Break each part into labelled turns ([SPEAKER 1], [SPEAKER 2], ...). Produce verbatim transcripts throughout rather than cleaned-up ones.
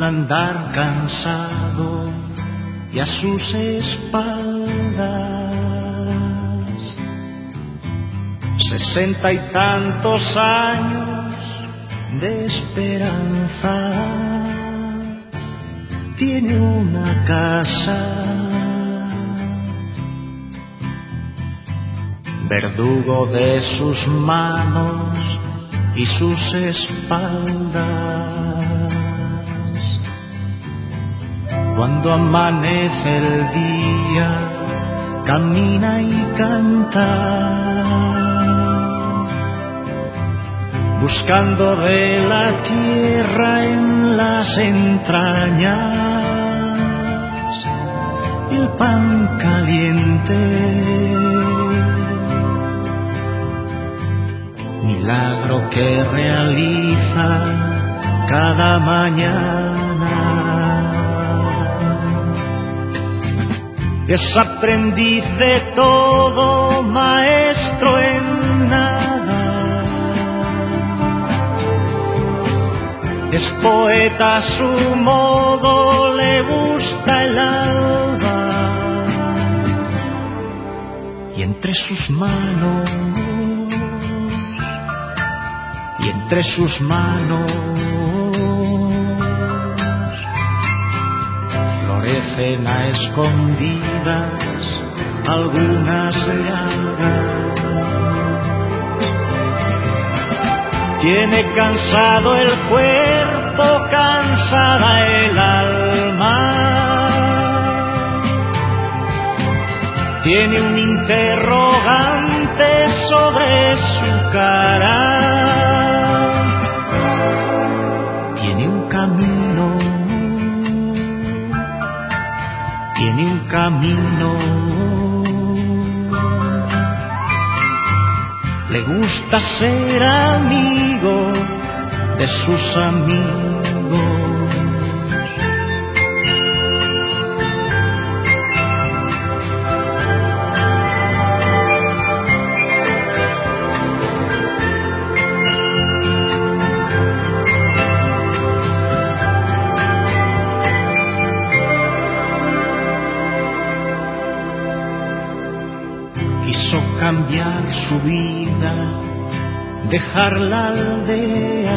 [SPEAKER 1] andar cansado y a sus espaldas sesenta y tantos años de esperanza. Tiene una casa, verdugo de sus manos y sus espaldas. Cuando amanece el día, camina y canta, buscando de la tierra en las entrañas el pan caliente. Milagro que realiza cada mañana. Es aprendiz de todo, maestro en nada. Es poeta a su modo, le gusta el alba. Y entre sus manos, y entre sus manos florecen a escondidas algunas llagas. Tiene cansado el cuerpo, cansada el alma. Tiene un interrogante sobre su cara. Tiene un camino, tiene un camino. Le gusta ser amigo de sus amigos. Quiso cambiar su vida, dejar la aldea,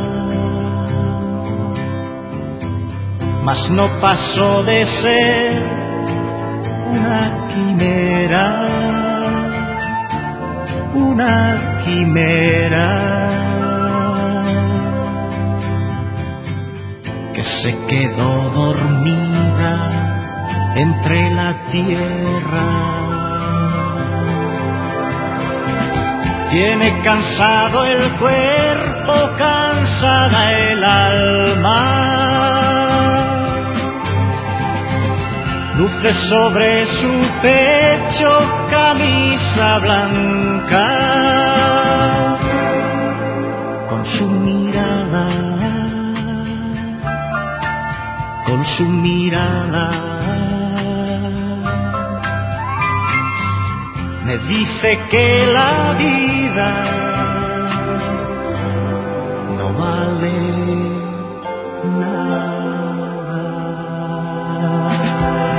[SPEAKER 1] mas no pasó de ser una quimera, una quimera que se quedó dormida entre la tierra. Tiene cansado el cuerpo, cansada el alma. Luce sobre su pecho camisa blanca. Con su mirada, con su mirada me dice que la vida no vale nada.